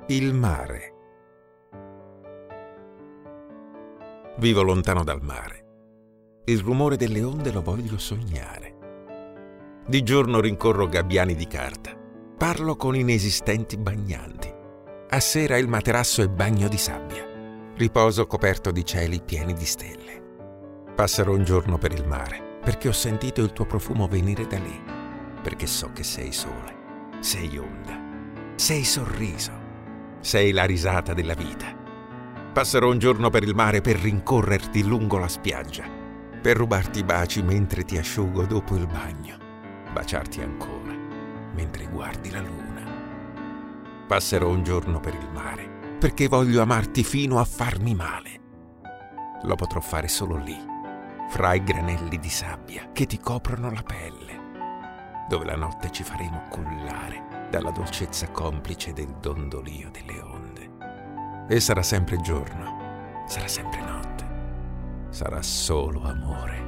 Il mare. Vivo lontano dal mare. Il rumore delle onde lo voglio sognare. Di giorno rincorro gabbiani di carta. Parlo con inesistenti bagnanti. A sera il materasso è bagno di sabbia. Riposo coperto di cieli pieni di stelle. Passerò un giorno per il mare, perché ho sentito il tuo profumo venire da lì. Perché so che sei sole, sei onda, sei sorriso. Sei la risata della vita. Passerò un giorno per il mare per rincorrerti lungo la spiaggia, per rubarti i baci mentre ti asciugo dopo il bagno, baciarti ancora mentre guardi la luna. Passerò un giorno per il mare perché voglio amarti fino a farmi male. Lo potrò fare solo lì, fra i granelli di sabbia che ti coprono la pelle, dove la notte ci faremo cullare dalla dolcezza complice del dondolio delle onde. E sarà sempre giorno, sarà sempre notte, sarà solo amore.